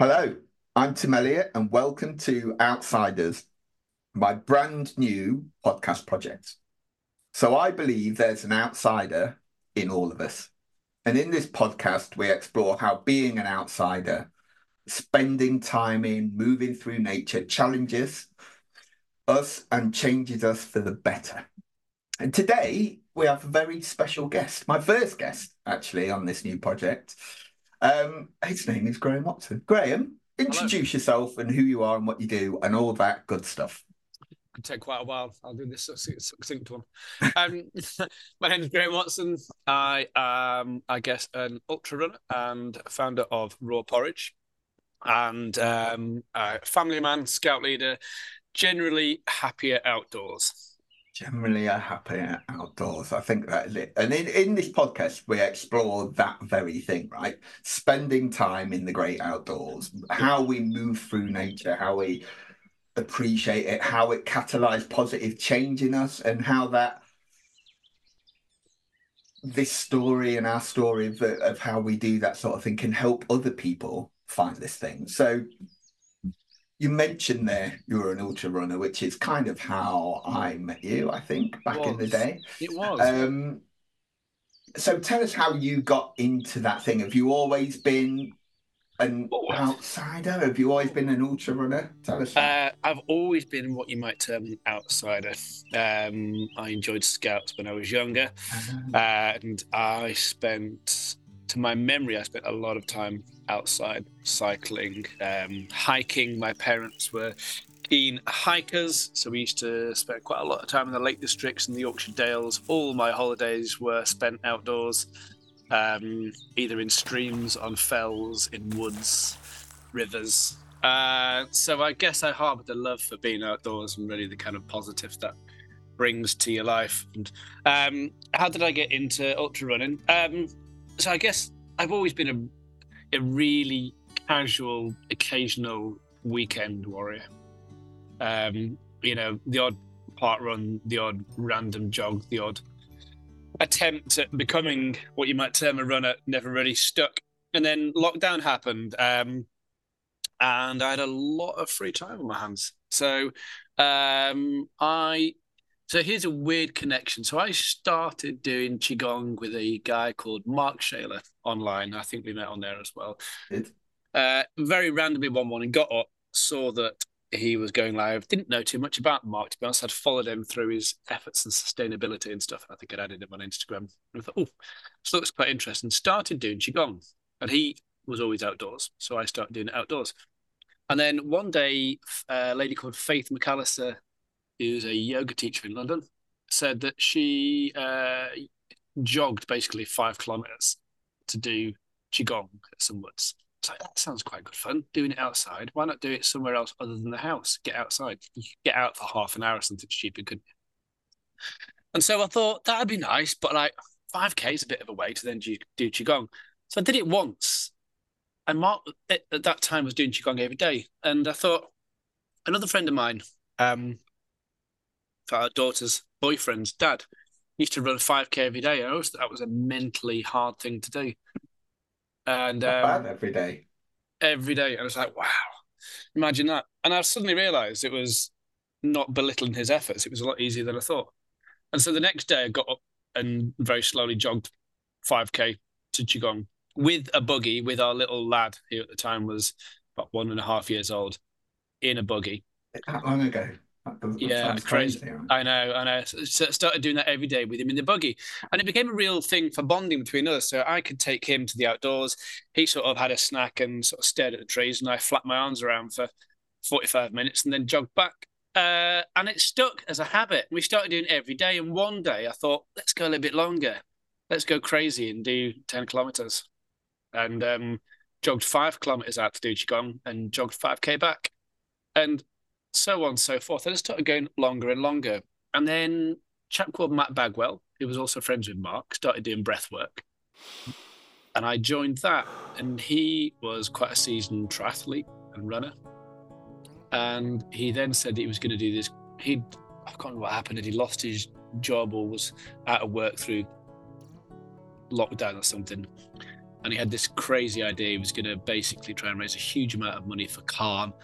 Hello, I'm Tim Elliott, and welcome to Outsiders, my brand new podcast project. So, I believe there's an outsider in all of us. And in this podcast, we explore how being an outsider, spending time in, moving through nature, challenges us and changes us for the better. And today, we have a very special guest, my first guest, actually, on this new project. His name is Graham Watson. Graham, Hello. introduce yourself and who you are and what you do and all that good stuff. Could take quite a while. I'll do this succinct one. Um, my name is Graham Watson. I am, I guess, an ultra runner and founder of Raw Porridge, and a family man, scout leader, generally happier outdoors. Generally, a happy outdoors. I think that is it. And in this podcast, we explore that very thing, right? Spending time in the great outdoors, Yeah. how we move through nature, how we appreciate it, how it catalyzes positive change in us, and how that this story and our story of how we do that sort of thing can help other people find this thing. So you mentioned there you were an ultra runner, which is kind of how I met you, I think, back in the Was day. it was yeah. Um, so tell us how you got into that thing. Have you always been an Oh, outsider? Have you always been an ultra runner? Tell us that. I've always been what you might term an outsider. I enjoyed scouts when I was younger, and to my memory, I spent a lot of time outside cycling, hiking. My parents were keen hikers, so we used to spend quite a lot of time in the Lake Districts and the Yorkshire Dales. All my holidays were spent outdoors, either in streams, on fells, in woods, rivers. So I guess I harbored a love for being outdoors and really the kind of positives that brings to your life. And how did I get into ultra running? So I guess I've always been a really casual, occasional weekend warrior. The odd park run, the odd random jog, the odd attempt at becoming what you might term a runner never really stuck. And then lockdown happened, and I had a lot of free time on my hands. I so here's a weird connection. So I started doing qigong with a guy called Mark Shaler online. I think we met on there as well. It, Very randomly one morning, got up, saw that he was going live. Didn't know too much about Mark, to be honest. I'd followed him through his efforts and sustainability and stuff. I think I'd added him on Instagram. And I thought, oh, this looks quite interesting. Started doing qigong, and he was always outdoors, so I started doing it outdoors. And then one day, a lady called Faith McAllister, who's a yoga teacher in London, said that she jogged basically 5 kilometers to do qigong at some woods. So that sounds quite good fun, doing it outside. Why not do it somewhere else other than the house? Get outside. You could get out for half an hour or something stupid, couldn't you? And so I thought that'd be nice, but like 5K is a bit of a way to then do qigong. So I did it once, and Mark at that time was doing qigong every day, and I thought another friend of mine, for our daughter's boyfriend's dad, used to run 5K every day. I always thought that was a mentally hard thing to do, and not bad every day. every day, I was like, wow, imagine that. And I suddenly realised it was not belittling his efforts. It was a lot easier than I thought. And so the next day, I got up and very slowly jogged 5K to qigong with a buggy, with our little lad, who at the time was about 1.5 years old, in a buggy. That long ago. That Yeah, sounds crazy. crazy. Right? I know, I know. So started doing that every day with him in the buggy, and it became a real thing for bonding between us. So I could take him to the outdoors. He sort of had a snack and sort of stared at the trees, and I flapped my arms around for 45 minutes and then jogged back. And it stuck as a habit. We started doing it every day, and one day I thought, let's go a little bit longer. Let's go crazy and do 10 kilometers. And jogged 5 kilometers out to do qigong and jogged 5K back. And so on and so forth. I just started going longer and longer. And then a chap called Matt Bagwell, who was also friends with Mark, started doing breath work. And I joined that. And he was quite a seasoned triathlete and runner. And he then said that he was going to do this. I can't remember what happened. He lost his job or was out of work through lockdown or something. and he had this crazy idea. He was going to basically try and raise a huge amount of money for Calm.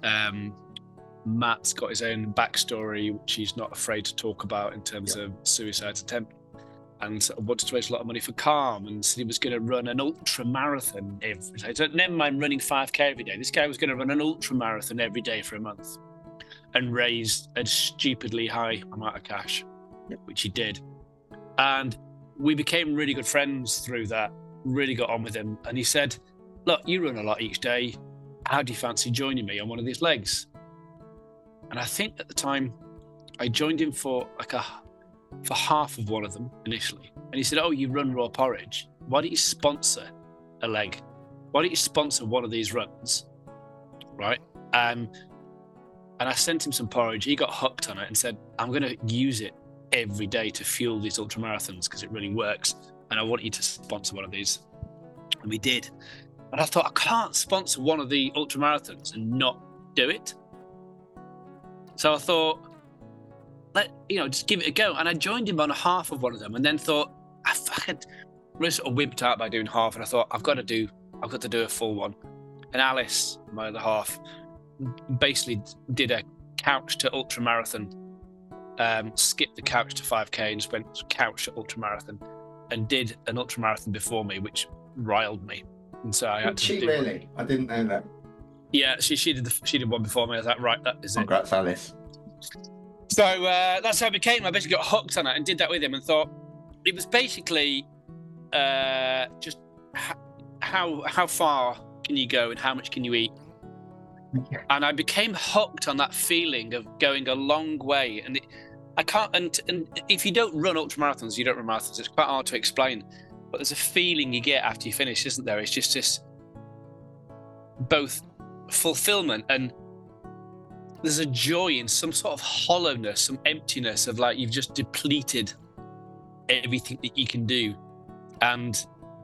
Matt's got his own backstory, which he's not afraid to talk about in terms of suicide attempt, and wanted to raise a lot of money for Calm, and said he was going to run an ultra marathon every day. So never mind running 5K every day. This guy was going to run an ultra marathon every day for a month and raise a stupidly high amount of cash, which he did. And we became really good friends through that, really got on with him. And he said, look, you run a lot each day. How do you fancy joining me on one of these legs? And I think at the time I joined him for half of one of them initially. And he said, oh, you run raw porridge. Why don't you sponsor a leg? Why don't you sponsor one of these runs? Right? And I sent him some porridge. He got hooked on it and said, I'm going to use it every day to fuel these ultra marathons because it really works, and I want you to sponsor one of these. And we did. And I thought, I can't sponsor one of the ultra marathons and not do it. So I thought, just give it a go. And I joined him on half of one of them, and then thought, I really sort of wimped out by doing half, and I thought, I've got to do a full one. And Alice, my other half, basically did a couch to ultra marathon. Skipped the couch to 5K and just went couch to ultra marathon, and did an ultra marathon before me, which riled me. And so I had to. Did she really? I didn't know that. Yeah, she did one before me. I was like, right, that is it. Congrats, Alice. So that's how it became. I basically got hooked on it and did that with him, and thought it was basically just how far can you go and how much can you eat. And I became hooked on that feeling of going a long way. And I can't. And if you don't run ultramarathons, you don't run marathons. It's quite hard to explain. But there's a feeling you get after you finish, isn't there? It's just this both fulfillment, and there's a joy in some sort of hollowness, some emptiness of like you've just depleted everything that you can do. And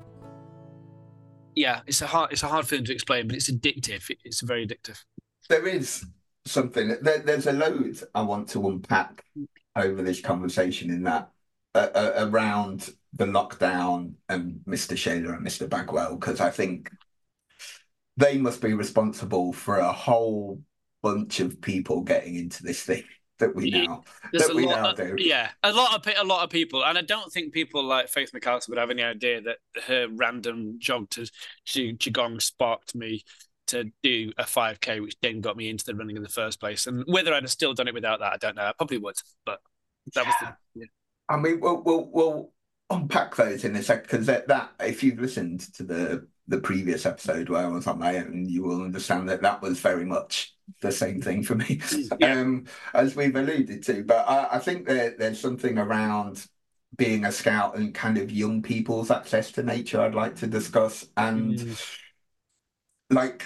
yeah, it's a hard feeling to explain, but it's addictive. It's very addictive. There is something. There's a load I want to unpack over this conversation in that around the lockdown and Mr. Shaler and Mr. Bagwell, because I think they must be responsible for a whole bunch of people getting into this thing that we now do. Yeah, a lot of people, and I don't think people like Faith McAllister would have any idea that her random jog to Qigong sparked me to do a 5K, which then got me into the running in the first place. And whether I'd have still done it without that, I don't know. I probably would, but that was I mean, we'll unpack those in a sec, because that if you've listened to the previous episode where I was on my own, you will understand that was very much the same thing for me, as we've alluded to. But I think there's something around being a scout and kind of young people's access to nature I'd like to discuss, and like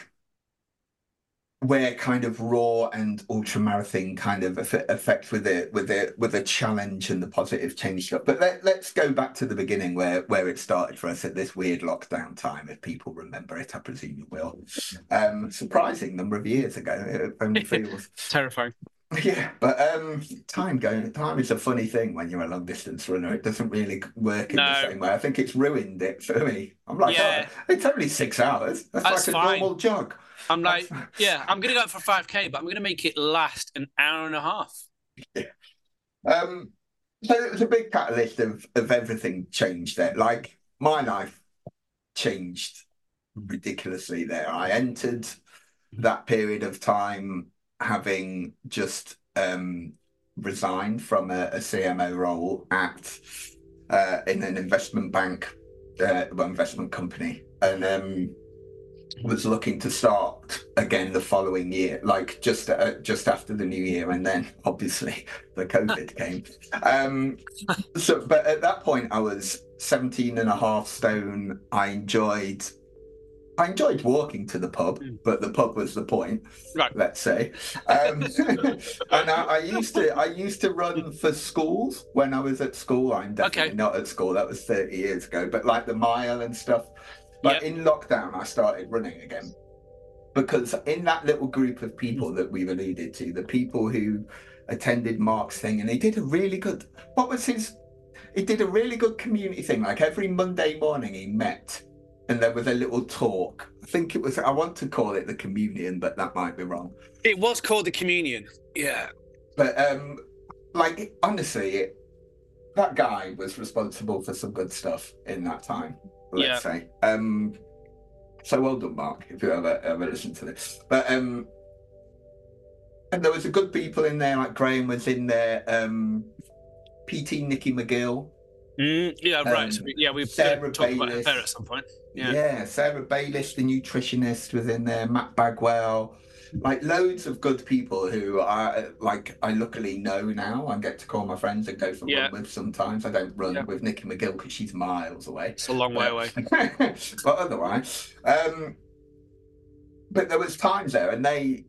where kind of raw and ultramarathon kind of affect with a challenge and the positive change stuff. But let's go back to the beginning where it started for us at this weird lockdown time, if people remember it. I presume you will. Surprising number of years ago, it only feels terrifying. Yeah, but time is a funny thing when you're a long distance runner. It doesn't really work in the same way. I think it's ruined it for me. I'm like, it's only 6 hours. That's like a normal jog. I'm like, I'm going to go for 5K, but I'm going to make it last an hour and a half. Yeah. So it was a big catalyst of everything changed there. Like, my life changed ridiculously there. I entered that period of time having just resigned from a CMO role in an investment bank, investment company, and was looking to start again the following year, like just after the new year, and then obviously the COVID came. But at that point I was 17 and a half stone. I enjoyed walking to the pub, but the pub was the point, right? Let's say. And I used to run for schools when I was at school. I'm definitely not at school. That was 30 years ago. But like the mile and stuff. But in lockdown, I started running again, because in that little group of people that we've alluded to, the people who attended Mark's thing, and he did a really good. He did a really good community thing. Like every Monday morning, he met and there was a little talk. I think it was, I want to call it the communion, but that might be wrong. It was called the communion. Yeah. But like, honestly, that guy was responsible for some good stuff in that time, let's say. So well done, Mark, if you ever listen to this. But and there was a good people in there, like Graham was in there, PT Nicky McGill. Right. So we Sarah talk about Bayliss. her at some point. Yeah, Sarah Bayliss, the nutritionist, was in there. Matt Bagwell, like loads of good people who I luckily know now and get to call my friends and go for run with sometimes. I don't run with Nicky McGill because she's miles away. It's a long way away. But otherwise, but there was times there, and they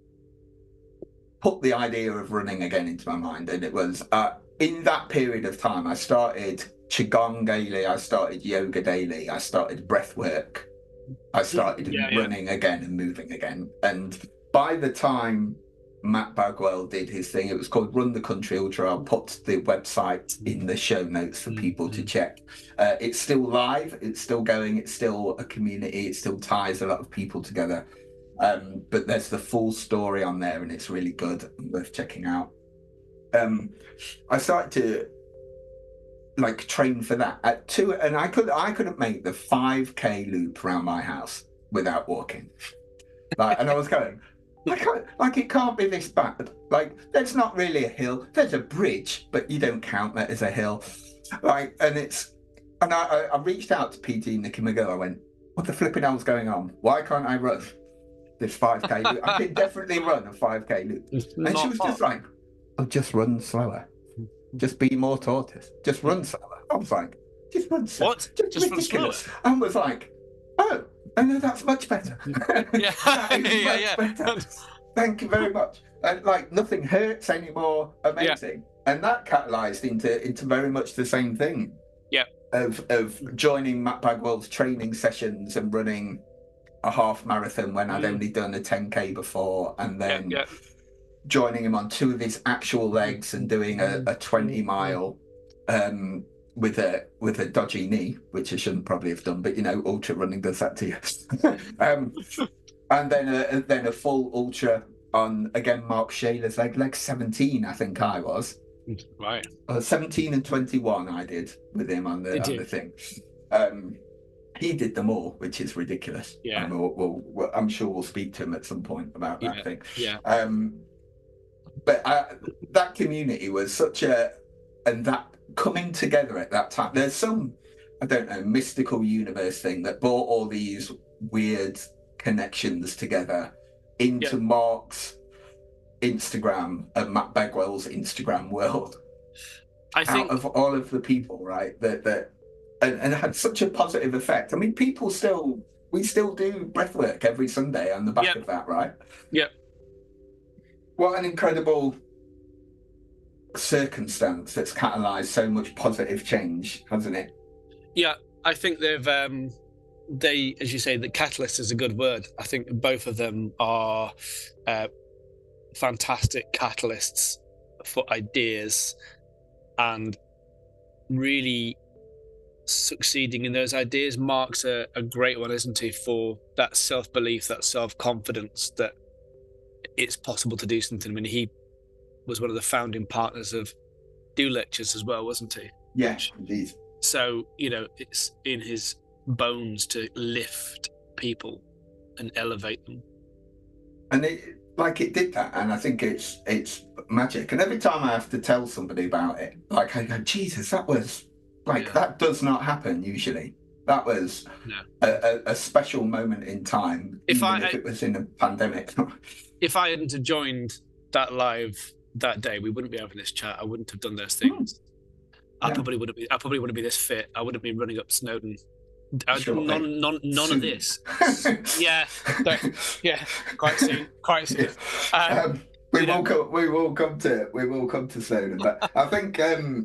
put the idea of running again into my mind, and it was in that period of time I started Qigong daily, I started yoga daily, I started breath work, I started running again and moving again. And by the time Matt Bagwell did his thing, it was called Run the Country Ultra. I'll put the website in the show notes for people to check. It's still live, it's still going, it's still a community, it still ties a lot of people together. But there's the full story on there, and it's really good and worth checking out. I started to like train for that at 2, and I couldn't make the 5K loop around my house without walking. Like, and I was going, it can't be this bad. Like, there's not really a hill. There's a bridge, but you don't count that as a hill. Like, and I reached out to PT Nicky McGill. I went, what the flipping hell's going on? Why can't I run this 5K loop? I can definitely run a 5K loop. And she was just like, oh, just run slower. Just be more tortoise. Just run slower. I was like, just run slower. What? Just run slower? And was like, oh, no, that's much better. Yeah. Better. Thank you very much. And like, nothing hurts anymore. Amazing. Yeah. And that catalyzed into very much the same thing. Yeah. Of joining Matt Bagwell's training sessions and running a half marathon when I'd only done a 10K before, and then joining him on 2 of his actual legs and doing a 20 mile with a dodgy knee, which I shouldn't probably have done, but you know, ultra running does that to you. And then a full ultra on, again, Mark Shaler's leg 17, I think I was. Right. 17 and 21 I did with him on the thing. He did them all, which is ridiculous. Yeah. And I'm sure we'll speak to him at some point about that thing. Yeah. But that community was such and that coming together at that time, there's some, I don't know, mystical universe thing that brought all these weird connections together into Mark's Instagram and Matt Bagwell's Instagram world. I think out of all of the people, right, that and had such a positive effect. I mean, we still do breath work every Sunday on the back of that, right? Yep. What an incredible circumstance that's catalyzed so much positive change, hasn't it? Yeah, I think they've as you say, the catalyst is a good word. I think both of them are fantastic catalysts for ideas and really succeeding in those ideas. Mark's a great one, isn't he, for that self-belief, that self-confidence that it's possible to do something. I mean, he was one of the founding partners of Do Lectures as well, wasn't he? Yes, indeed. So, you know, it's in his bones to lift people and elevate them. And it did that, and I think it's magic. And every time I have to tell somebody about it, like, I go, Jesus, that was that does not happen usually. That was a special moment in time, if it was in a pandemic. If I hadn't have joined that live that day, we wouldn't be having this chat. I wouldn't have done those things. I probably wouldn't be this fit. I wouldn't be running up Snowdon. None of this. Yeah, quite soon. We will come to Snowdon, but I think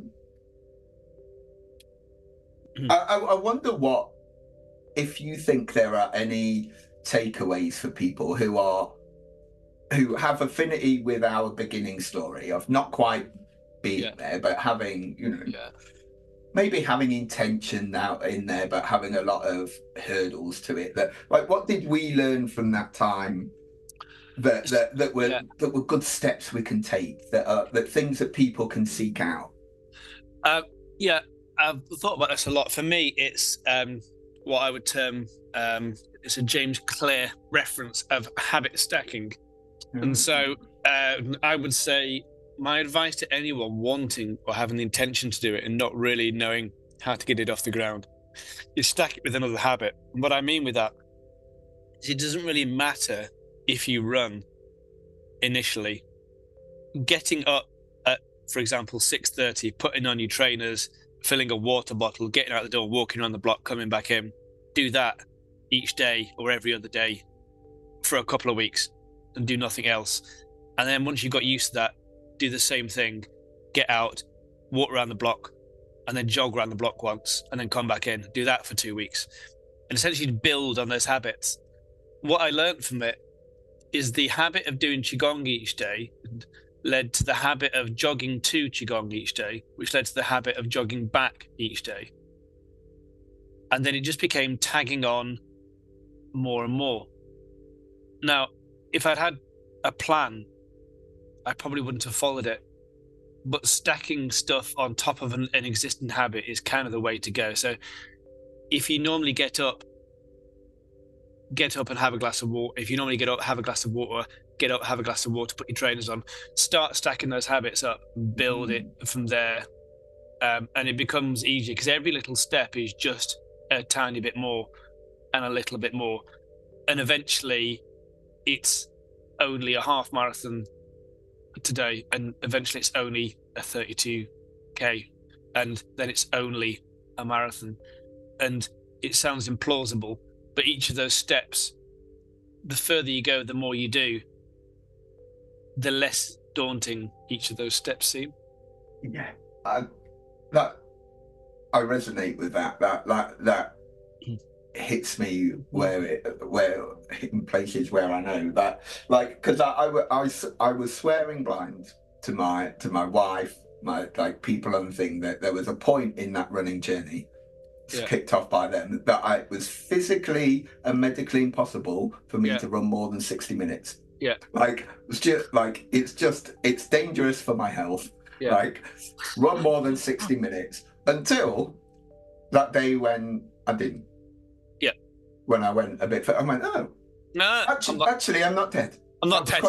I wonder what, if you think there are any takeaways for people who have affinity with our beginning story of not quite being there, but having, maybe having intention out in there, but having a lot of hurdles to it. That, like, what did we learn from that time that were good steps we can take, that things that people can seek out? Yeah, I've thought about this a lot. For me, it's what I would term it's a James Clear reference of habit stacking. And so I would say my advice to anyone wanting or having the intention to do it and not really knowing how to get it off the ground is stack it with another habit. And what I mean with that is it doesn't really matter if you run initially. Getting up at, for example, 6:30, putting on your trainers, filling a water bottle, getting out the door, walking around the block, coming back in, do that each day or every other day for a couple of weeks and do nothing else. And then once you've got used to that, do the same thing, get out, walk around the block, and then jog around the block once, and then come back in, do that for 2 weeks, and essentially build on those habits. What I learned from it is the habit of doing Qigong each day led to the habit of jogging to Qigong each day, which led to the habit of jogging back each day. And then it just became tagging on more and more. Now, if I'd had a plan, I probably wouldn't have followed it. But stacking stuff on top of an existing habit is kind of the way to go. So if you normally get up and have a glass of water. If you normally get up, have a glass of water, get up, have a glass of water, put your trainers on, start stacking those habits up, build it from there. And it becomes easier because every little step is just a tiny bit more and a little bit more. And eventually it's only a half marathon today, and eventually it's only a 32k, and then it's only a marathon. And it sounds implausible, but each of those steps, the further you go, the more you do, the less daunting each of those steps seem. Yeah, I resonate with that. That hits me where in places where I know that, like, because I was swearing blind to my wife, my people and thing, that there was a point in that running journey, kicked off by them, that it was physically and medically impossible for me to run more than 60 minutes. It's dangerous for my health. Run more than 60 minutes until that day when I didn't. When I went a bit further, I went, oh, no, actually, I'm not dead. I'm not dead.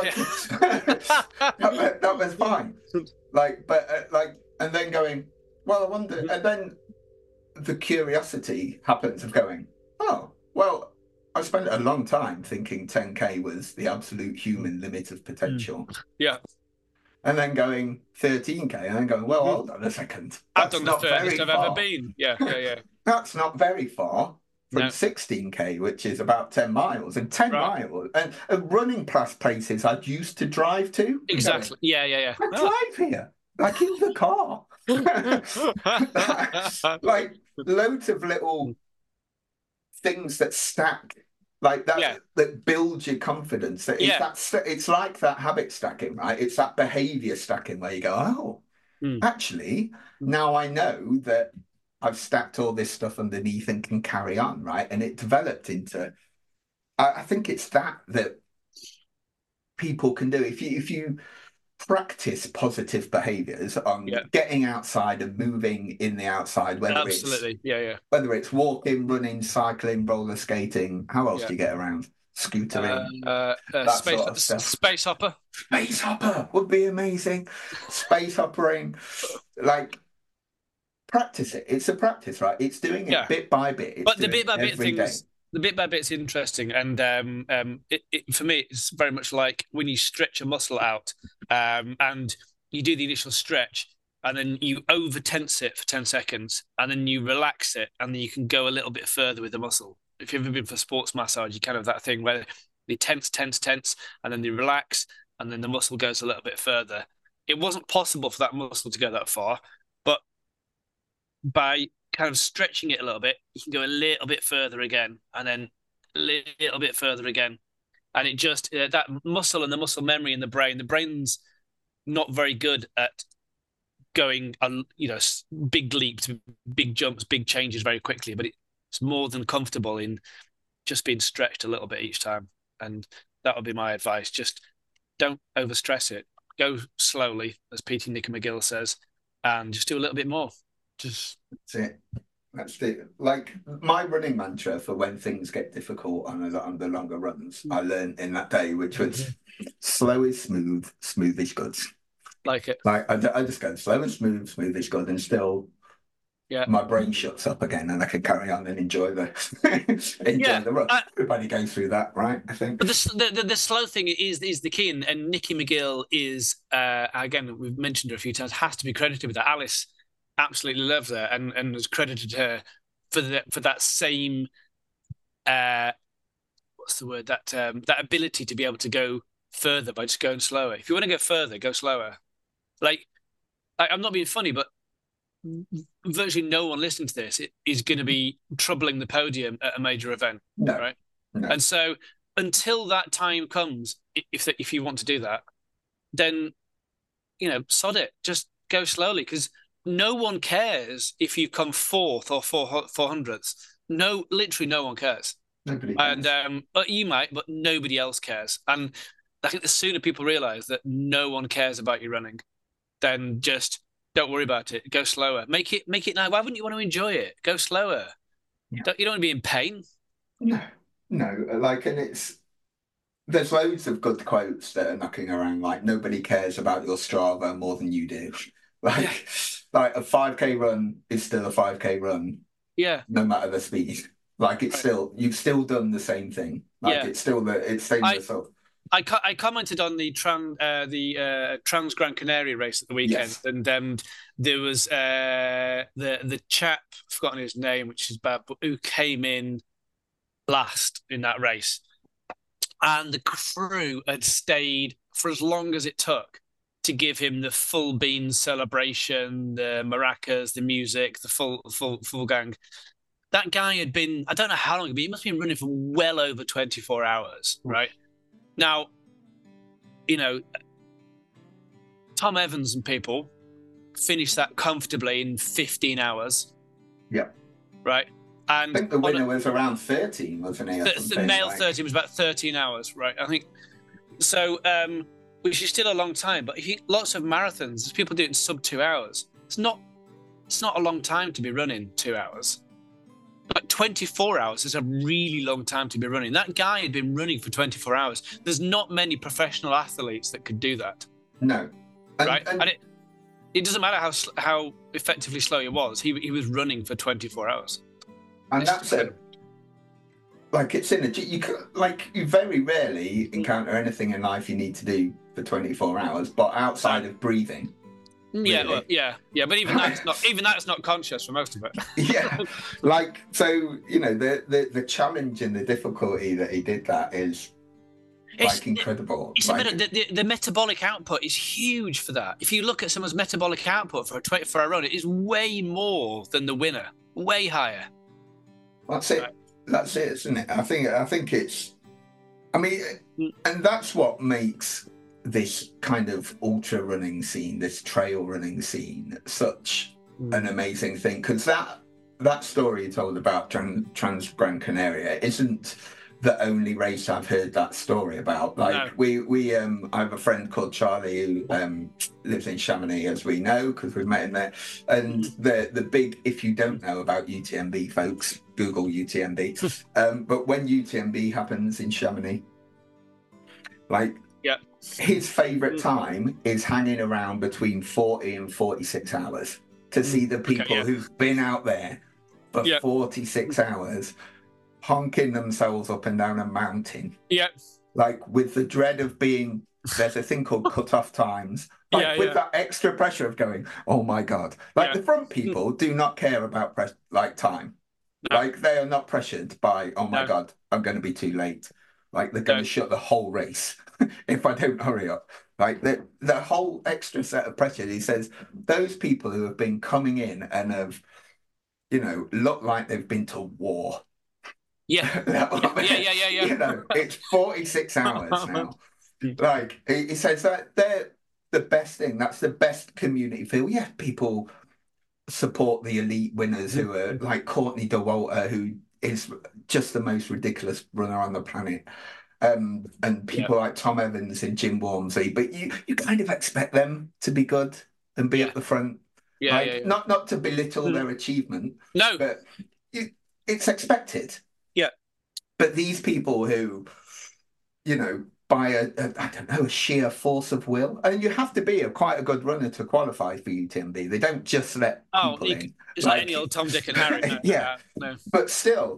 That was fine. And then going, well, I wonder, and then the curiosity happens of going, oh, well, I spent a long time thinking 10k was the absolute human limit of potential. And then going 13k, and then going, well, hold on a second. I've done the furthest I've ever been. Yeah. That's not very far from 16k, which is about 10 miles, and 10 miles, and running past places I'd used to drive to. Exactly. Yeah. I drive here, like in the car. Like loads of little things that stack, like that, that build your confidence. It's like that habit stacking, right? It's that behavior stacking where you go, oh, actually, now I know that I've stacked all this stuff underneath and can carry on, right? And it developed into, I think it's that people can do. If you practice positive behaviors on getting outside and moving in the outside, whether it's walking, running, cycling, roller skating, how else do you get around? Scootering, sort of stuff. Space hopper. Space hopper would be amazing. Space hoppering, like, practice it. It's a practice, right? It's doing it bit by bit. But the bit by bit things, the bit by bit's interesting, and for me, it's very much like when you stretch a muscle out, and you do the initial stretch, and then you over tense it for 10 seconds, and then you relax it, and then you can go a little bit further with the muscle. If you've ever been for sports massage, you kind of that thing where they tense, and then they relax, and then the muscle goes a little bit further. It wasn't possible for that muscle to go that far, but by kind of stretching it a little bit, you can go a little bit further again, and then a little bit further again. And it just, that muscle and the muscle memory in the brain's not very good at going, big leaps, big jumps, big changes very quickly, but it's more than comfortable in just being stretched a little bit each time. And that would be my advice. Just don't overstress it. Go slowly, as Peter Nicker-McGill says, and just do a little bit more. Just That's it. That's it. Like my running mantra for when things get difficult on the longer runs, I learned in that day, which was slow is smooth, smooth is good. like it. Like I just go slow and smooth, smooth is good, and still my brain shuts up again, and I can carry on and enjoy the the run. Everybody goes through that, right? I think. But the slow thing is the key, and Nikki McGill is again, we've mentioned her a few times, has to be credited with that. Alice absolutely loves her and has credited her for that same what's the word, that ability to be able to go further by just going slower. If you want to go further, go slower. Like I'm not being funny, but virtually no one listening to this is going to be troubling the podium at a major event, right? No. And so until that time comes, if you want to do that, then sod it. Just go slowly, because no one cares if you come fourth or 400th. No, literally no one cares. Nobody cares. And but you might, but nobody else cares. And I think the sooner people realize that no one cares about you running, then just don't worry about it. Go slower. Make it now. Why wouldn't you want to enjoy it? Go slower. Yeah. You don't want to be in pain. No. Like, and there's loads of good quotes that are knocking around. Like, nobody cares about your Strava more than you do. Like a 5K run is still a 5K run. Yeah. No matter the speed. Like you've still done the same thing. Like it's same result. I commented on the Trans Gran Canaria race at the weekend, and there was the chap, I've forgotten his name, which is bad, but who came in last in that race, and the crew had stayed for as long as it took to give him the full beans celebration, the maracas, the music, the full gang. That guy had been, I don't know how long, but he must have been running for well over 24 hours, right? Now, Tom Evans and people finished that comfortably in 15 hours. Yeah. Right? And I think the winner was around 13, wasn't he? The male 13 was about 13 hours, right? I think. So, which is still a long time, but lots of marathons, there's people doing sub 2 hours. It's not a long time to be running 2 hours. But 24 hours is a really long time to be running. That guy had been running for 24 hours. There's not many professional athletes that could do that. No. Right? And it doesn't matter how effectively slow he was. He was running for 24 hours. And that's it. Like, it's in you very rarely encounter anything in life you need to do for 24 hours, but outside of breathing. Yeah, really. But even that's not conscious for most of it. Yeah, like, so the challenge and the difficulty that he did that is incredible. The metabolic output is huge for that. If you look at someone's metabolic output for a run, it is way more than the winner, way higher. That's it. Right. That's it, isn't it? I think it's. I mean, and that's what makes this kind of ultra running scene, this trail running scene, such an amazing thing, because that story you told about Trans Gran Canaria isn't the only race I've heard that story about. Like, we I have a friend called Charlie who lives in Chamonix, as we know, because we've met him there. And the big, if you don't know about UTMB, folks, Google UTMB. But when UTMB happens in Chamonix, his favourite time is hanging around between 40 and 46 hours to see the people who've been out there for 46 hours honking themselves up and down a mountain. Yeah. Like, with the dread of there's a thing called cut-off times. With that extra pressure of going, oh my God. The front people do not care about time. No. Like, they are not pressured by, oh my God, I'm going to be too late. Like, they're going to shut the whole race if I don't hurry up. Like, the whole extra set of pressure, he says, those people who have been coming in and have, looked like they've been to war. Yeah. It's 46 hours now. Like, he says that the best thing. That's the best community feel. Yeah, people support the elite winners who are like Courtney Dauwalter, who is just the most ridiculous runner on the planet. And people like Tom Evans and Jim Walmsley, but you kind of expect them to be good and be at the front. Not to belittle their achievement. No. But it's expected. Yeah. But these people who, by a sheer force of will, and you have to be quite a good runner to qualify for UTMB. They don't just let people in. It's like any old Tom, Dick, and Harry. No. But still,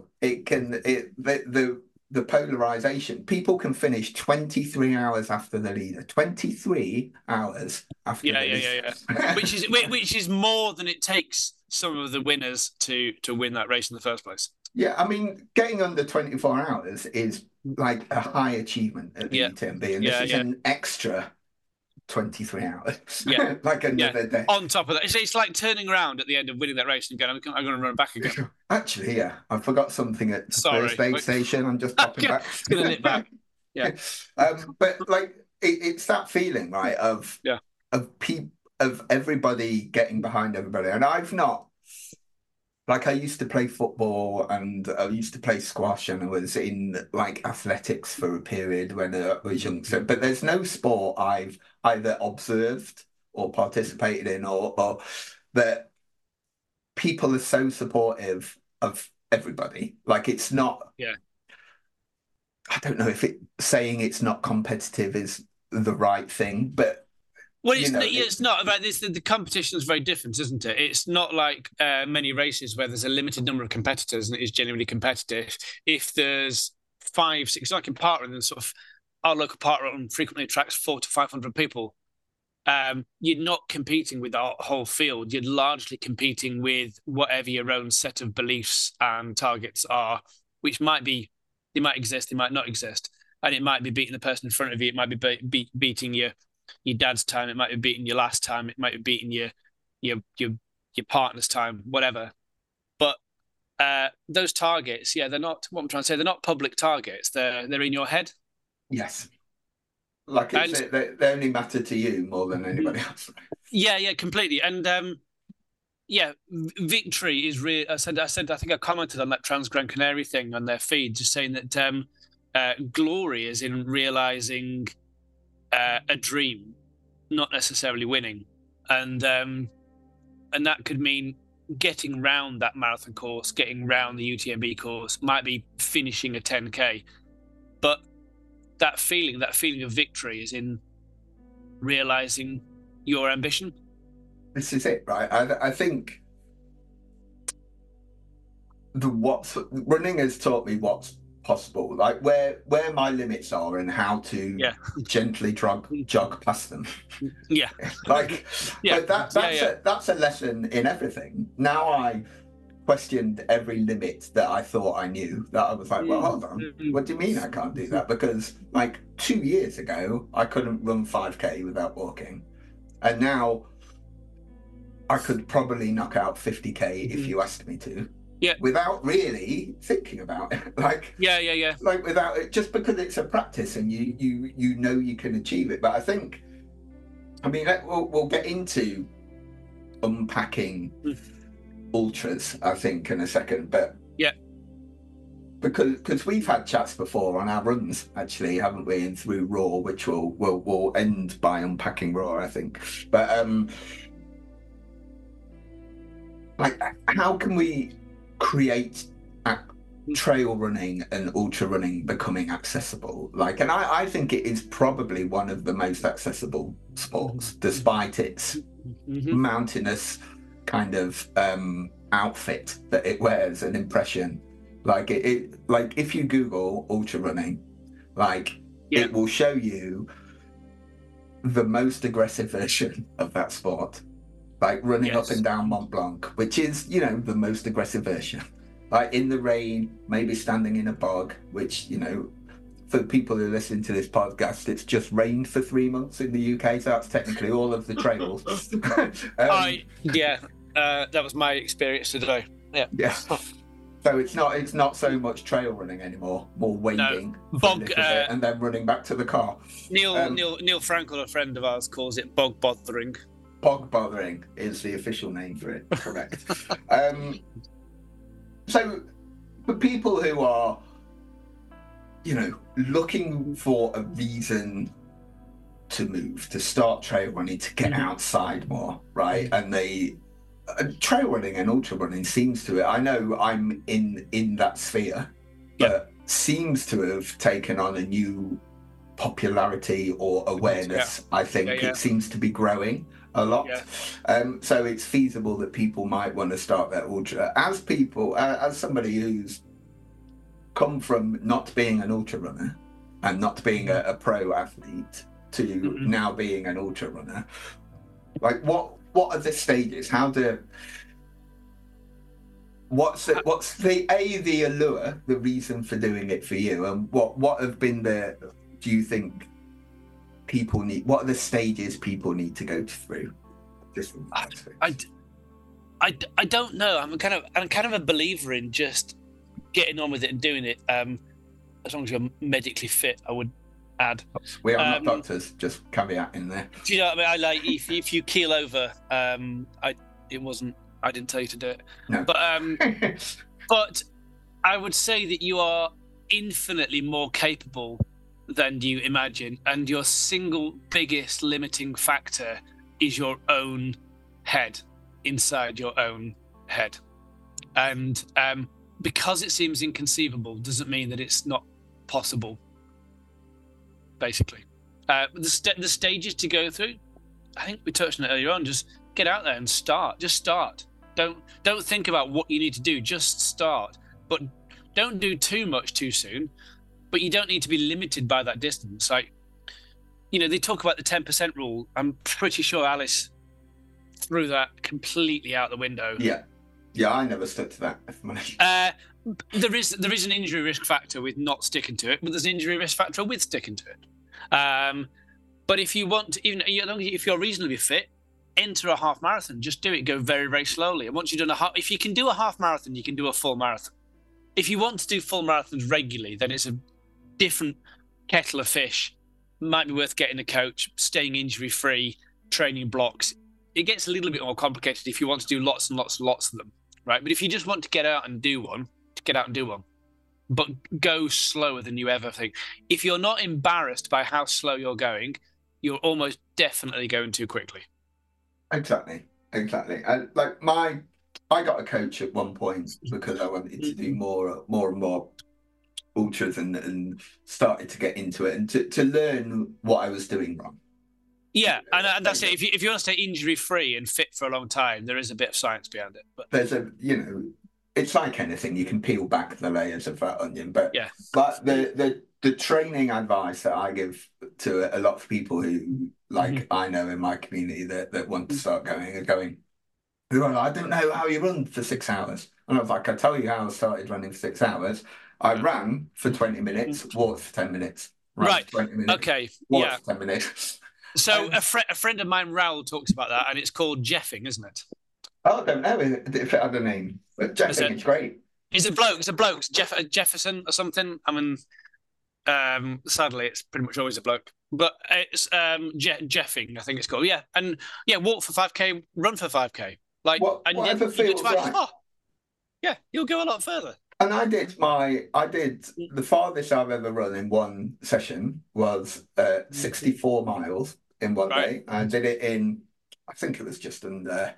the polarization. People can finish 23 hours after the leader. 23 hours after the leader. Yeah. which is more than it takes some of the winners to win that race in the first place. Yeah, I mean, getting under 24 hours is like a high achievement at the UTMB, and this is an extra 23 hours. Yeah. Like another day. On top of that, it's like turning around at the end of winning that race and going, I'm going to run back again. Actually, yeah, I forgot something at the first aid station. I'm just popping back. Going to nip back. Yeah. But like, it's that feeling, right, of everybody getting behind everybody. And I've not, like, I used to play football and I used to play squash, and I was in like athletics for a period when I was young. So, but there's no sport I've either observed or participated in, or that people are so supportive of everybody. Like, it's not. Yeah. I don't know if saying it's not competitive is the right thing, but. Well, it's not about this. The competition is very different, isn't it? It's not like many races where there's a limited number of competitors and it is genuinely competitive. If there's 5, 6, like in parkrun, then sort of our local parkrun frequently attracts 400 to 500 people. You're not competing with the whole field. You're largely competing with whatever your own set of beliefs and targets are, which they might exist, they might not exist, and it might be beating the person in front of you. It might be beating your dad's time, it might be beating your last time, it might be beating your partner's time, whatever. But those targets, they're not, what I'm trying to say, they're not public targets. They're in your head. Yes. Like they only matter to you more than anybody else. Yeah, completely. And victory is real. I think I commented on that Trans Gran Canaria thing on their feed, just saying that glory is in realizing a dream, not necessarily winning, and that could mean getting round that marathon course, getting round the UTMB course, might be finishing a 10K, but that feeling of victory is in realizing your ambition. This is it, right? I think running has taught me what's possible, like where my limits are and how to gently jog past them. Yeah. But that's a lesson in everything. Now I questioned every limit that I thought I knew, that I was like, well, hold on, what do you mean I can't do that? Because like 2 years ago, I couldn't run 5K without walking. And now I could probably knock out 50K if you asked me to. Yeah. Without really thinking about it. Like without it, just because it's a practice and you know you can achieve it. But I think, I mean, we'll get into unpacking ultras, I think, in a second. But because we've had chats before on our runs, actually, haven't we? And through Raw, which we'll end by unpacking Raw, I think. But like, how can we create trail running and ultra running becoming accessible? Like, and I think it is probably one of the most accessible sports, despite its mountainous kind of outfit that it wears and impression. Like like if you Google ultra running, like it will show you the most aggressive version of that sport. Like running up and down Mont Blanc, which is, the most aggressive version. Like in the rain, maybe standing in a bog, which, for people who listen to this podcast, it's just rained for 3 months in the UK, so that's technically all of the trails. That was my experience today. Yeah. So it's not so much trail running anymore, more wading for a little bit and then running back to the car. Neil Frankel, a friend of ours, calls it bog bothering. Bog bothering is the official name for it, correct. So for people who are, looking for a reason to move, to start trail running, to get outside more, right? And trail running and ultra running seems to, I know I'm in that sphere, but seems to have taken on a new popularity or awareness. I think it seems to be growing a lot. So it's feasible that people might want to start their ultra. As somebody who's come from not being an ultra runner and not being a pro athlete to now being an ultra runner, like what are the stages? What's the allure, the reason for doing it for you, and what have been do you think people need? What are the stages people need to go through? I don't know. I'm kind of a believer in just getting on with it and doing it. As long as you're medically fit, I would add. We are not doctors. Just caveat in there. Do you know what I mean? I like if you keel over. I didn't tell you to do it. No. But I would say that you are infinitely more capable than you imagine, and your single biggest limiting factor is your own head, inside your own head. And because it seems inconceivable doesn't mean that it's not possible, basically. The stages to go through, I think we touched on it earlier on, just get out there and start. Just start. Don't think about what you need to do, just start. But don't do too much too soon, but you don't need to be limited by that distance. Like, they talk about the 10% rule. I'm pretty sure Alice threw that completely out the window. Yeah, I never stuck to that. There is an injury risk factor with not sticking to it, but there's an injury risk factor with sticking to it. But if you want to, if you're reasonably fit, enter a half marathon. Just do it. Go very, very slowly. And once you've done if you can do a half marathon, you can do a full marathon. If you want to do full marathons regularly, then it's a different kettle of fish. Might be worth getting a coach, staying injury free, training blocks. It gets a little bit more complicated if you want to do lots and lots and lots of them, right? But if you just want to get out and do one, but go slower than you ever think. If you're not embarrassed by how slow you're going, you're almost definitely going too quickly. Exactly. And I got a coach at one point because I wanted to do more and more ultras and started to get into it and to learn what I was doing wrong. Yeah, and that's it. If you want to stay injury free and fit for a long time, there is a bit of science behind it. But there's it's like anything. You can peel back the layers of that onion, but the training advice that I give to a lot of people who, I know in my community that want to start going, I don't know how you run for 6 hours. And I was like, I tell you how I started running for 6 hours. I ran for 20 minutes, walked for 10 minutes. Right. For 20 minutes, okay. Walked for 10 minutes. So a friend of mine, Raoul, talks about that, and it's called Jeffing, isn't it? Oh, I don't know if it had a name, but Jeffing is great. It's a bloke. Jefferson or something. I mean, sadly, it's pretty much always a bloke. But it's Jeffing, I think it's called. Yeah, and walk for 5K, run for 5K. Whatever feels right. You'll go a lot further. And I did the farthest I've ever run in one session was 64 miles in one day. I did it in, I think it was just under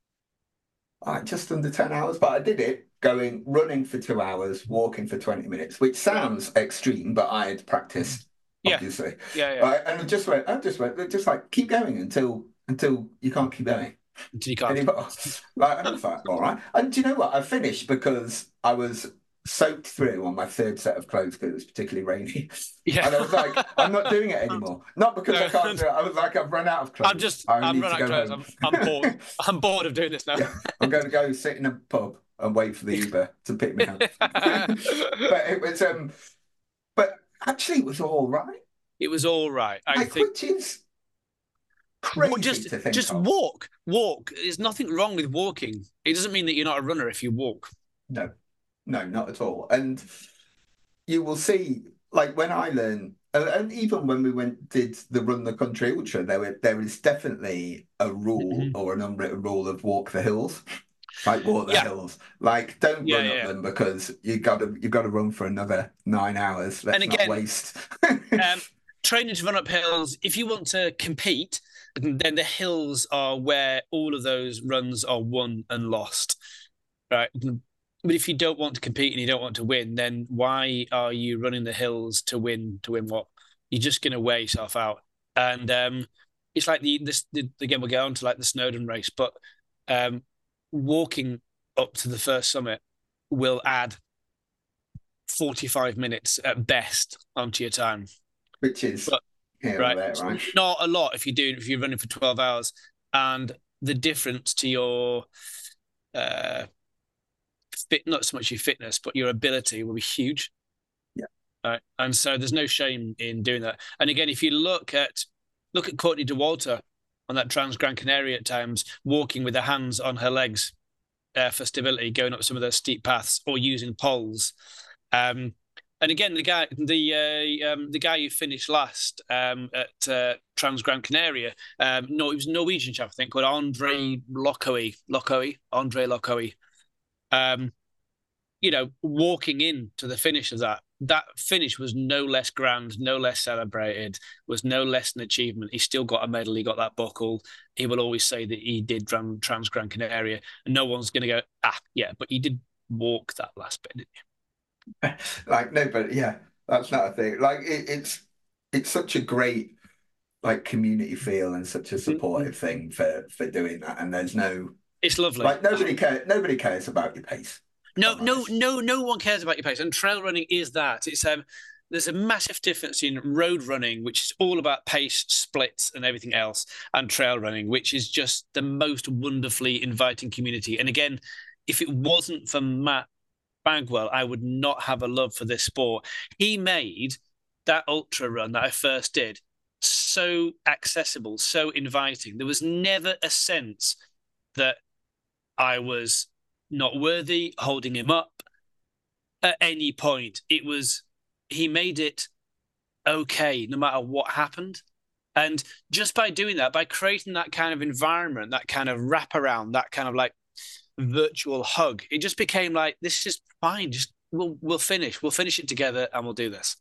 10 hours, but I did it running for 2 hours, walking for 20 minutes, which sounds extreme, but I had practiced, obviously. Yeah. And I just went, keep going until you can't keep going. Until you can't. And I was like, all right. And do you know what? I finished because I was soaked through on my third set of clothes because it was particularly rainy. Yeah. And I was like, I'm not doing it anymore. Not because I can't do it. I was like, I've run out of clothes. I'm run out of clothes. I'm bored. I'm bored of doing this now. Yeah. I'm going to go sit in a pub and wait for the Uber to pick me up. But it was, but actually, it was all right. It was all right. I think. Which is crazy to think just of. Walk. There's nothing wrong with walking. It doesn't mean that you're not a runner if you walk. No. no, not at all. And you will see, like when I learned, and even when we did the Run the Country Ultra, there is definitely a rule or an unwritten rule of walk the hills. Like walk the Yeah, hills. Like don't yeah, run up yeah. them because you got to run for another 9 hours. And Let's not again, waste. training to run up hills, if you want to compete, then the hills are where all of those runs are won and lost, right? But if you don't want to compete and you don't want to win, then why are you running the hills to win? To win what? You're just going to wear yourself out. And it's like again, we'll get on to like the Snowdon race, but walking up to the first summit will add 45 minutes at best onto your time. Which is But here or right, there, right? not a lot if you're running for 12 hours, and the difference to your not so much your fitness, but your ability will be huge. Yeah. Right. And so there's no shame in doing that. And again, if you look at Courtney Dauwalter on that Trans Gran Canaria at times, walking with her hands on her legs for stability, going up some of those steep paths or using poles. And again, the guy who finished last at Trans Gran Canaria, no, he was a Norwegian chap, I think, called Andre Lokoe. Walking into the finish of that finish was no less grand, no less celebrated, was no less an achievement. He still got a medal, he got that buckle. He will always say that he did Trans Gran Canaria, and no one's going to go, yeah, but you did walk that last bit, didn't you? Like no, but yeah, that's not a thing. Like it's such a great like community feel and such a supportive thing for doing that. And there's no, it's lovely. Like nobody cares about your pace. No one cares about your pace, and trail running is that. It's there's a massive difference in road running, which is all about pace, splits, and everything else, and trail running, which is just the most wonderfully inviting community. And again, if it wasn't for Matt Bagwell, I would not have a love for this sport. He made that ultra run that I first did so accessible, so inviting. There was never a sense that I was not worthy, holding him up at any point. He made it okay no matter what happened. And just by doing that, by creating that kind of environment, that kind of wraparound, that kind of like virtual hug, it just became like, this is fine. Just we'll finish it together and we'll do this.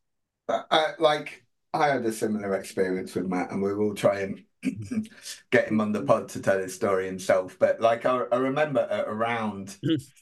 I had a similar experience with Matt, and we will try and get him on the pod to tell his story himself. But like I remember at around,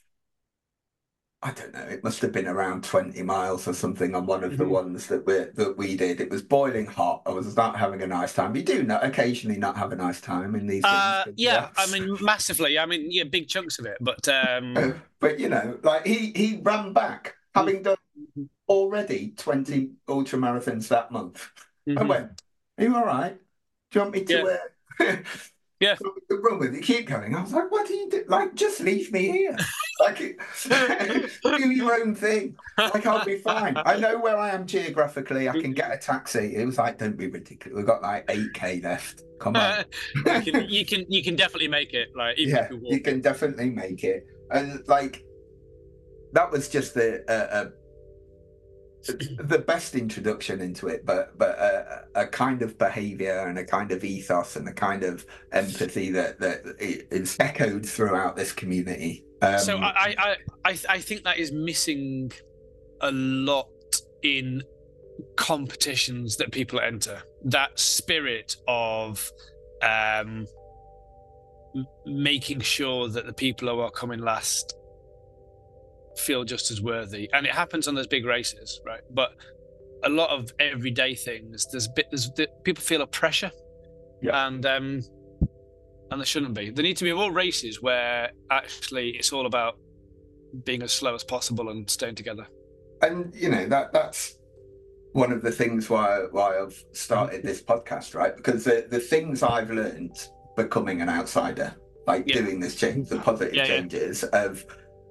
I don't know, it must have been around 20 miles or something on one of the ones that we did. It was boiling hot. I was not having a nice time. You do not occasionally not have a nice time in these things. Yeah, I mean massively. I mean, yeah, big chunks of it. But like he ran back, having done already 20 ultra marathons that month. I went, "Are you all right? Do you want me to yeah. run with you? Keep going." I was like, "What do you do? Like, just leave me here. Like, do your own thing. Like, I'll be fine. I know where I am geographically. I can get a taxi." It was like, "Don't be ridiculous. We've got like 8K left. Come on." you can definitely make it. Like, yeah, you can definitely make it. And like, that was just the best introduction into it, but a kind of behavior and a kind of ethos and a kind of empathy that is echoed throughout this community. So I think that is missing a lot in competitions that people enter. That spirit of making sure that the people who are coming last feel just as worthy, and it happens on those big races, right? But a lot of everyday things, people feel a pressure, and there shouldn't be. There need to be more races where actually it's all about being as slow as possible and staying together. And that's one of the things why I've started this podcast, right? Because the things I've learned becoming an outsider, like doing this change, the positive changes have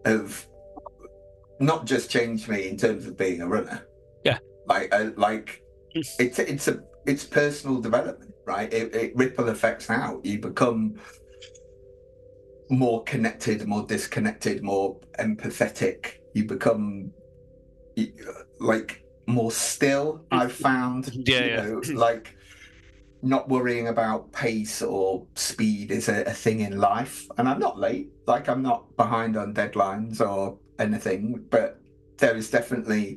not just changed me in terms of being a runner. Yeah. It's personal development, right? It ripple effects out. You become more connected, more disconnected, more empathetic, you become like more still. I've found, Yeah. like not worrying about pace or speed is a thing in life. And I'm not late, like I'm not behind on deadlines or anything, but there's definitely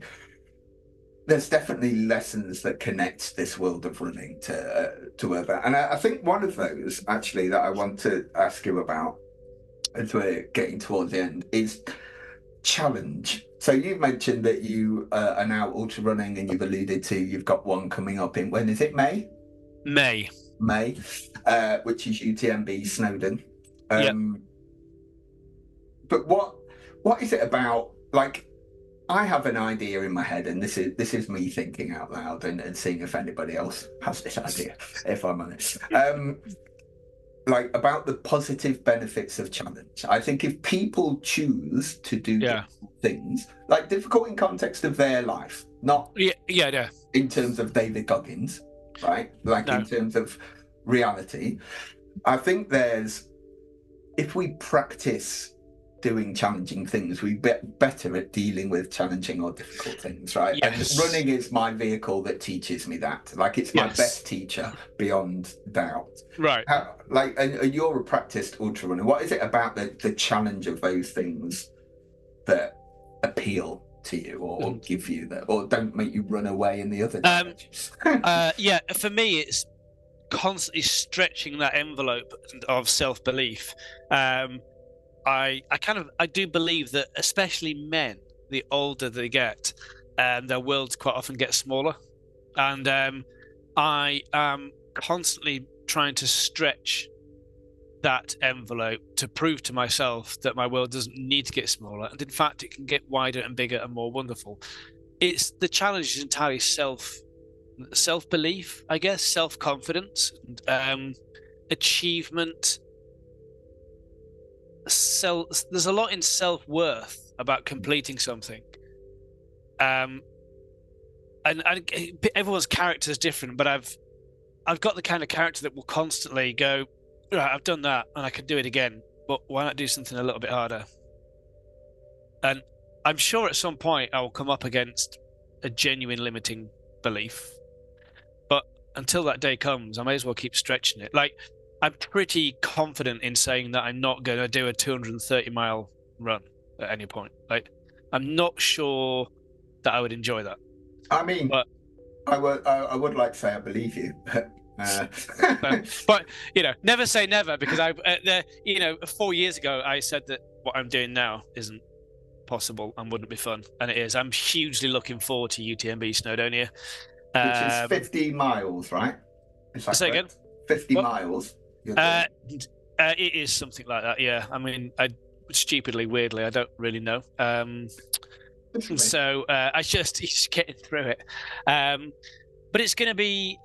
lessons that connect this world of running to other. And I think one of those actually that I want to ask you about as we're getting towards the end is challenge. So you've mentioned that you are now ultra running, and you've alluded to you've got one coming up in, when is it, May? May, Which is UTMB Snowdon. Yep. But what is it about? Like, I have an idea in my head, and this is me thinking out loud and seeing if anybody else has this idea, if I'm honest. Like about the positive benefits of challenge. I think if people choose to do things, like difficult in context of their life, not in terms of David Goggins, right? Like in terms of reality, I think if we practice doing challenging things, we get better at dealing with challenging or difficult things, right? Yes. And running is my vehicle that teaches me that. Like, it's my best teacher, beyond doubt. Right. And you're a practiced ultra runner. What is it about the challenge of those things that appeal to you, or give you that, or don't make you run away in the other directions? For me, it's constantly stretching that envelope of self-belief. I do believe that, especially men, the older they get, their worlds quite often get smaller, and I am constantly trying to stretch that envelope to prove to myself that my world doesn't need to get smaller, and in fact it can get wider and bigger and more wonderful. It's the challenge is entirely self-belief, I guess, self-confidence, achievement. There's a lot in self-worth about completing something, and everyone's character is different, but I've got the kind of character that will constantly go, right, I've done that and I can do it again, but why not do something a little bit harder? And I'm sure at some point I will come up against a genuine limiting belief, but until that day comes, I may as well keep stretching it. Like, I'm pretty confident in saying that I'm not going to do a 230-mile run at any point. Like, I'm not sure that I would enjoy that. I mean, but I would like to say I believe you, but never say never, because 4 years ago I said that what I'm doing now isn't possible and wouldn't be fun, and it is. I'm hugely looking forward to UTMB Snowdonia, which is 50 miles, right? Say again? 50 miles. It is something like that, yeah. I mean, weirdly, I don't really know. So I just getting through it. But it's gonna be.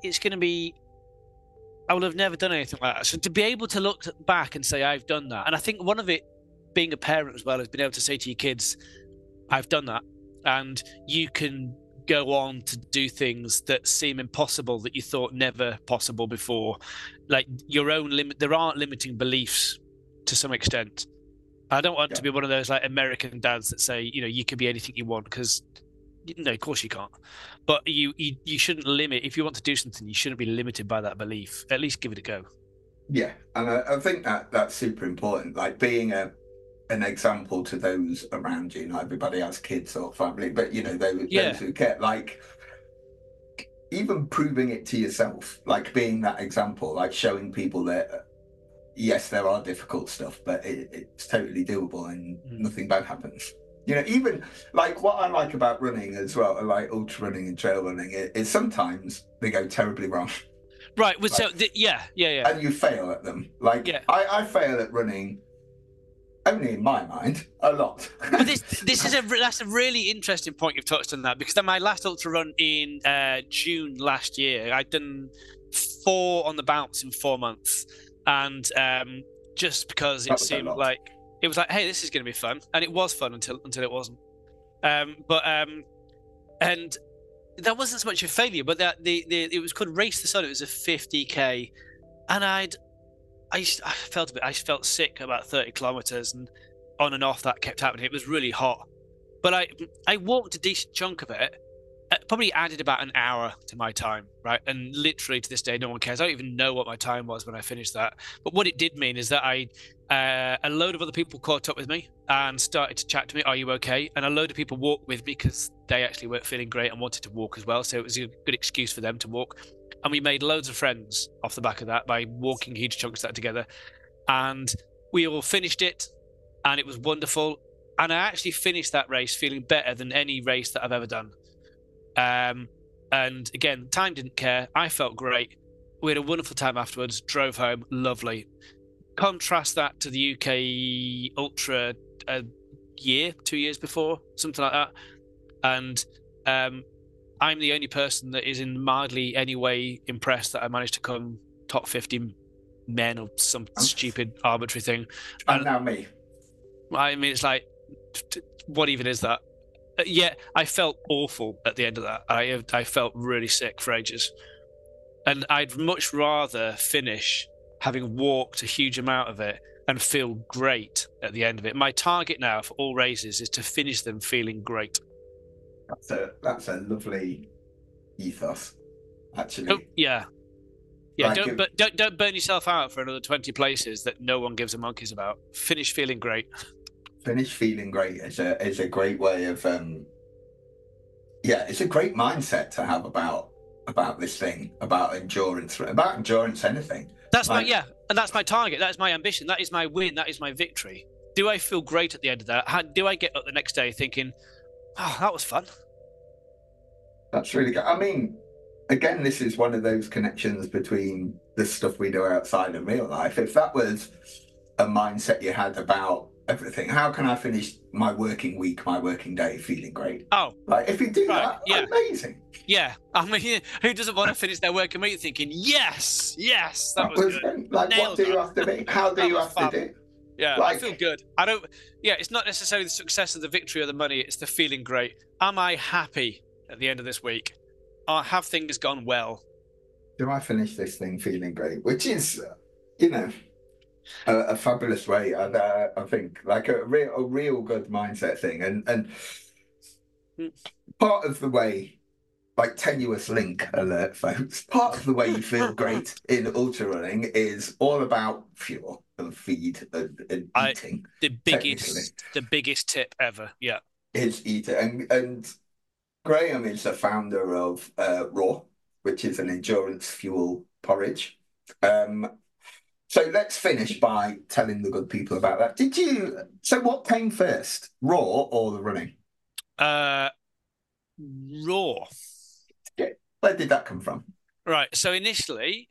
I will have never done anything like that. So to be able to look back and say I've done that, and I think one of it, being a parent as well, is being able to say to your kids, I've done that, and you can go on to do things that seem impossible, that you thought never possible before. Like your own limit, there are limiting beliefs to some extent. I don't want to be one of those like American dads that say, you can be anything you want, because no, of course you can't. But you shouldn't limit. If you want to do something, you shouldn't be limited by that belief. At least give it a go. Yeah, and I think that's super important. Like being an example to those around you. Not everybody has kids or family, but those who care. Like even proving it to yourself, like being that example, like showing people that yes, there are difficult stuff, but it's totally doable and nothing bad happens. Even like what I like about running as well, like ultra running and trail running, is sometimes they go terribly wrong. Right. So yeah. And you fail at them. Like I fail at running, only in my mind, a lot. But that's a really interesting point you've touched on, that, because my last ultra run in June last year, I'd done 4 on the bounce in 4 months, and just because it seemed like it was like, hey, this is going to be fun, and it was fun until it wasn't. And that wasn't so much a failure, but it was called Race the Sun. It was a 50k, and I felt sick about 30 kilometers, and on and off that kept happening. It was really hot, But I walked a decent chunk of it. Probably added about an hour to my time, right? And literally to this day, no one cares. I don't even know what my time was when I finished that. But what it did mean is that a load of other people caught up with me and started to chat to me. Are you okay? And a load of people walked with me because they actually weren't feeling great and wanted to walk as well. So it was a good excuse for them to walk. And we made loads of friends off the back of that by walking huge chunks of that together. And we all finished it, and it was wonderful. And I actually finished that race feeling better than any race that I've ever done. And again, time didn't care. I felt great. We had a wonderful time afterwards. Drove home, lovely. Contrast that to the UK Ultra a year, 2 years before, something like that. And I'm the only person that is in mildly any way impressed that I managed to come top 50 men or some stupid arbitrary thing. And now me. I mean, it's like, what even is that? Yeah, I felt awful at the end of that. I felt really sick for ages. And I'd much rather finish having walked a huge amount of it and feel great at the end of it. My target now for all races is to finish them feeling great. That's a lovely ethos, actually. Oh, yeah. Yeah, don't burn yourself out for another 20 places that no one gives a monkey's about. Finish feeling great. Finish feeling great is a great way of it's a great mindset to have about this thing, about endurance anything. That's and that's my target. That is my ambition. That is my win. That is my victory. Do I feel great at the end of that? Do I get up the next day thinking, oh, that was fun? That's really good. I mean, again, this is one of those connections between the stuff we do outside of real life. If that was a mindset you had about everything, how can I finish my working week, my working day feeling great? Oh, like if you do that, amazing. Yeah, I mean, who doesn't want to finish their working week thinking, yes, that was good. Like, what do you have to do? How do you have to do? Yeah, like, I feel good. It's not necessarily the success of the victory or the money, it's the feeling great. Am I happy at the end of this week? Have things gone well? Do I finish this thing feeling great? Which is, a fabulous way, and I think like a real good mindset thing, and part of the way, like tenuous link alert, folks. Part of the way you feel great in ultra running is all about fuel and feed and eating. The biggest tip ever, is eating. And Graham is the founder of Raw, which is an endurance fuel porridge. So let's finish by telling the good people about that. So what came first, Raw or the running? Raw. Where did that come from? Right. So initially,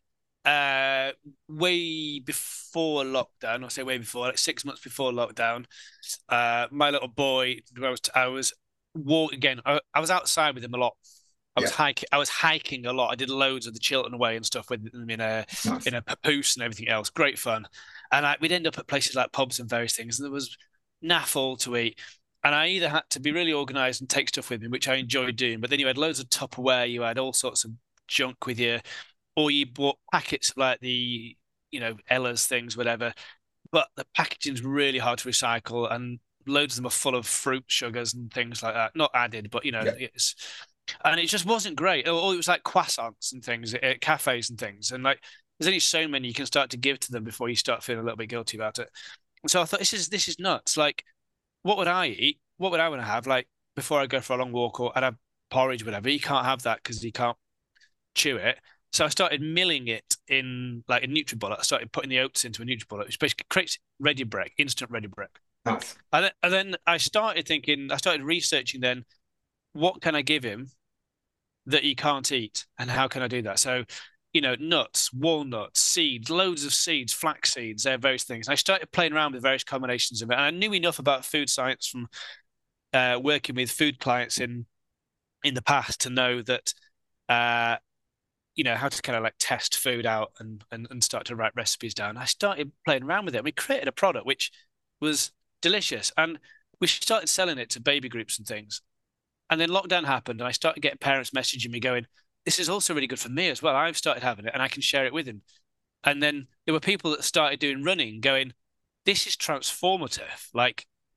way before lockdown, I'll say way before, like 6 months before lockdown, my little boy, I was outside with him a lot. I was hiking a lot. I did loads of the Chiltern Way and stuff with them in a papoose and everything else. Great fun. And we'd end up at places like pubs and various things. And there was naffle to eat. And I either had to be really organised and take stuff with me, which I enjoyed doing, but then you had loads of Tupperware, you had all sorts of junk with you, or you bought packets of like the, Ella's things, whatever. But the packaging's really hard to recycle, and loads of them are full of fruit sugars and things like that. Not added, but and it just wasn't great. Or it was like croissants and things at cafes and things. And like, there's only so many you can start to give to them before you start feeling a little bit guilty about it. And so I thought, this is nuts. Like, what would I eat? What would I want to have? Like, before I go for a long walk, or I'd have porridge, whatever. You can't have that because you can't chew it. So I started milling it in like a NutriBullet. I started putting the oats into a NutriBullet, which basically creates ready break, instant ready break. Nice. And then I started researching then, what can I give him that he can't eat, and how can I do that? So, nuts, walnuts, seeds, loads of seeds, flax seeds, various things. And I started playing around with various combinations of it. And I knew enough about food science from working with food clients in the past to know that, how to kind of like test food out and start to write recipes down. I started playing around with it. We created a product which was delicious, and we started selling it to baby groups and things. And then lockdown happened, and I started getting parents messaging me going, this is also really good for me as well. I've started having it and I can share it with him. And then there were people that started doing running going, this is transformative. Like,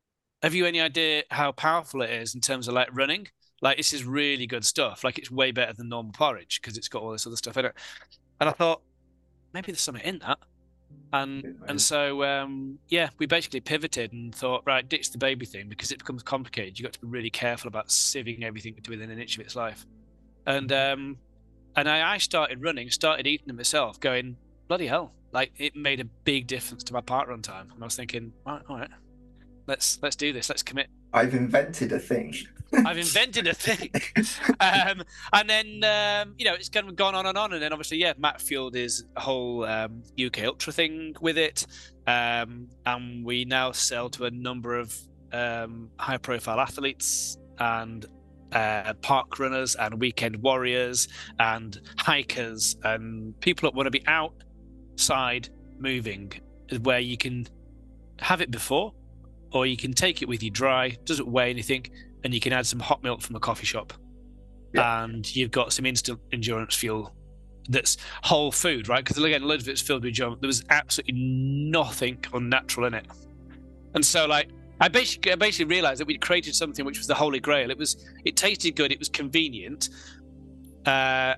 have you any idea how powerful it is in terms of like running? Like this is really good stuff. Like it's way better than normal porridge because it's got all this other stuff in it. And I thought maybe there's something in that. And so yeah, we basically pivoted and thought, right, ditch the baby thing because it becomes complicated. You've got to be really careful about sieving everything to within an inch of its life. And I started running, started eating it myself, going, bloody hell. Like it made a big difference to my park run time. And I was thinking, all right, let's do this. Let's commit. I've invented a thing. I've invented a thing. And then, it's kind of gone on and on. And then obviously, yeah, Matt fueled his whole UK Ultra thing with it. And we now sell to a number of high profile athletes and park runners and weekend warriors and hikers and people that want to be outside moving, where you can have it before, or you can take it with you dry, doesn't weigh anything, and you can add some hot milk from a coffee shop. Yeah. And you've got some instant endurance fuel that's whole food, right? Because again, loads of it's filled with junk. There was absolutely nothing unnatural in it. And so like I basically realized that we'd created something which was the holy grail. It tasted good, it was convenient, and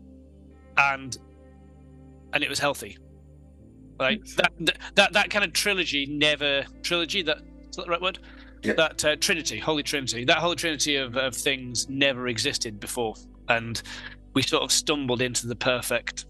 it was healthy. Like that kind of trilogy, is that the right word? Yep. That Trinity, Holy Trinity, that Holy Trinity of things never existed before. And we sort of stumbled into the perfect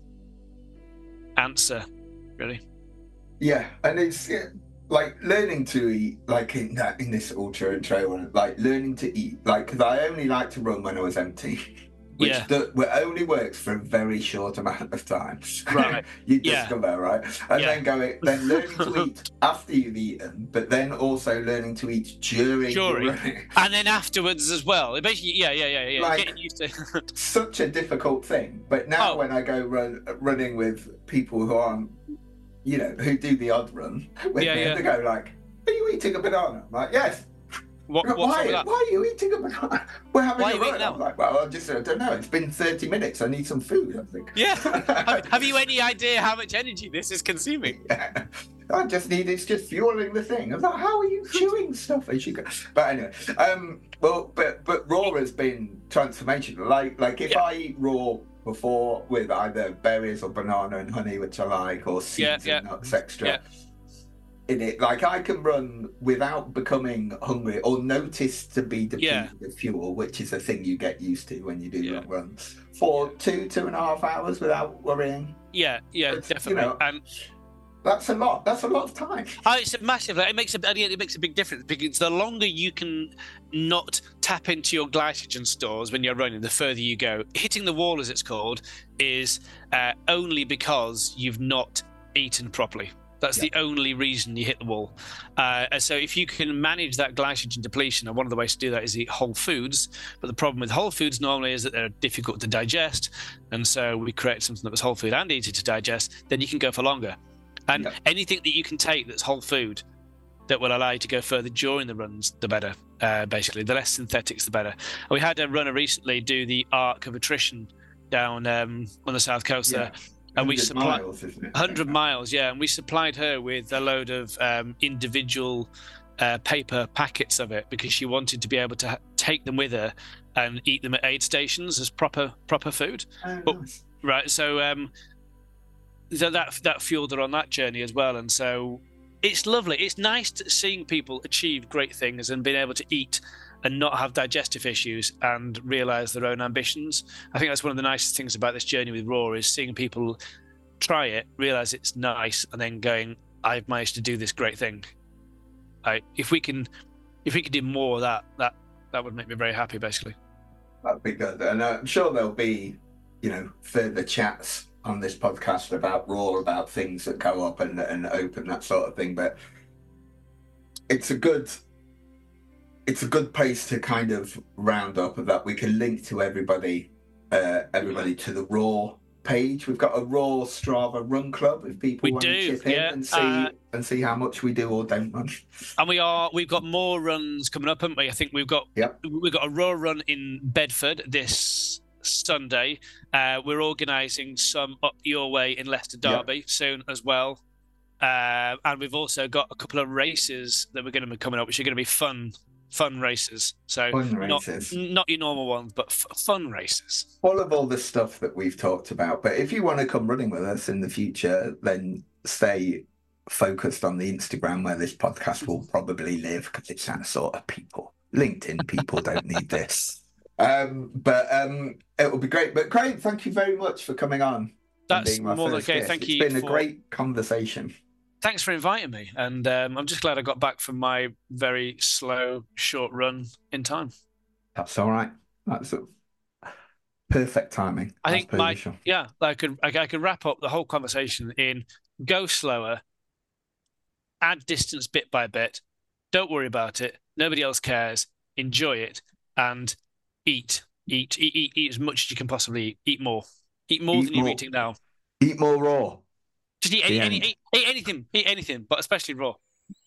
answer, really. Yeah, and it's like learning to eat, like in this ultra and trail run, like learning to eat, like because I only like to run when I was empty. Which only works for a very short amount of time. Right. You discover, right? And then learning to eat after you've eaten, but then also learning to eat during running. And then afterwards as well. Basically, yeah. Like, getting used to such a difficult thing. But now when I go running with people who aren't, who do the odd run with me, they go like, "Are you eating a banana?" I'm like, "Yes." Why are you eating a banana? We're having a run. I'm like, well, I don't know. It's been 30 minutes. I need some food, I think. Yeah. Have you any idea how much energy this is consuming? Yeah. It's just fueling the thing. I was like, how are you chewing stuff as you go? But anyway, but raw has been transformational. Like if I eat raw before with either berries or banana and honey, which I like, or seeds and nuts extra. In it, like I can run without becoming hungry or notice to be depleted of fuel, which is a thing you get used to when you do long runs, for 2.5 hours without worrying. Yeah, definitely. And that's a lot. That's a lot of time. It's massive. It makes a big difference because the longer you can not tap into your glycogen stores when you're running, the further you go. Hitting the wall, as it's called, is only because you've not eaten properly. That's the only reason you hit the wall. So if you can manage that glycogen depletion, and one of the ways to do that is eat whole foods. But the problem with whole foods normally is that they're difficult to digest. And so we create something that was whole food and easy to digest. Then you can go for longer. And anything that you can take that's whole food that will allow you to go further during the runs, the better. Basically, the less synthetics, the better. And we had a runner recently do the Arc of Attrition down on the south coast there. And we supplied 100 miles, and we supplied her with a load of individual paper packets of it because she wanted to be able to take them with her and eat them at aid stations as proper food. Nice. Right, so that fueled her on that journey as well, and so it's lovely. It's nice seeing people achieve great things and being able to eat and not have digestive issues and realise their own ambitions. I think that's one of the nicest things about this journey with Raw is seeing people try it, realise it's nice, and then going, I've managed to do this great thing. If we can do more of that would make me very happy, basically. That'd be good. And I'm sure there'll be, further chats on this podcast about Raw, about things that go up and open, that sort of thing. But it's a good place to kind of round up of that. We can link to everybody to the Raw page. We've got a Raw Strava Run Club if people want to chip in and see how much we do or don't run. And we've got more runs coming up, haven't we? I think we've got a Raw run in Bedford this Sunday. We're organising some up your way in Leicester Derby soon as well. And we've also got a couple of races that we're going to be coming up, which are going to be fun races. So Fun not races. not your normal ones, but fun races. All of all the stuff that we've talked about. But if you want to come running with us in the future, then stay focused on the Instagram where this podcast will probably live because it's that sort of people. LinkedIn people don't need this. But it will be great. But Craig, thank you very much for coming on and That's being my more than first okay. guest. Thank It's you been a for great conversation. Thanks for inviting me, and I'm just glad I got back from my very slow, short run in time. That's all right. That's a perfect timing, I as think per usual. I could wrap up the whole conversation in go slower, add distance bit by bit, don't worry about it, nobody else cares, enjoy it, and eat as much as you can possibly eat. Eat more Eat than you're more. eating now. Eat more raw. Just eat The end. eat anything, but especially raw.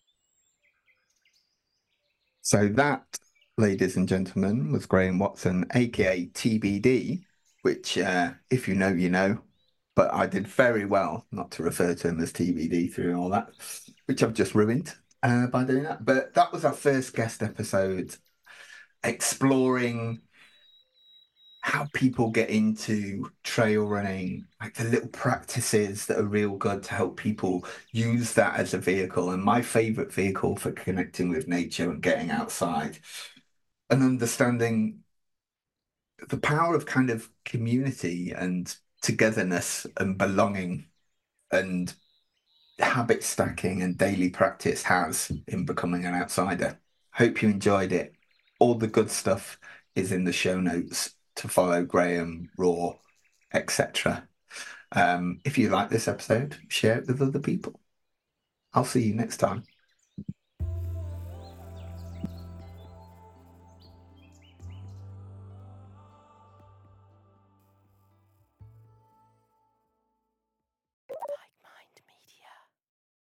So that, ladies and gentlemen, was Graham Watson, aka TBD, which, if you know, you know. But I did very well not to refer to him as TBD through all that, which I've just ruined by doing that. But that was our first guest episode exploring how people get into trail running, like the little practices that are real good to help people use that as a vehicle. And my favorite vehicle for connecting with nature and getting outside and understanding the power of kind of community and togetherness and belonging and habit stacking and daily practice has in becoming an outsider. Hope you enjoyed it. All the good stuff is in the show notes to follow Graham, Raw, etc. If you like this episode, share it with other people. I'll see you next time.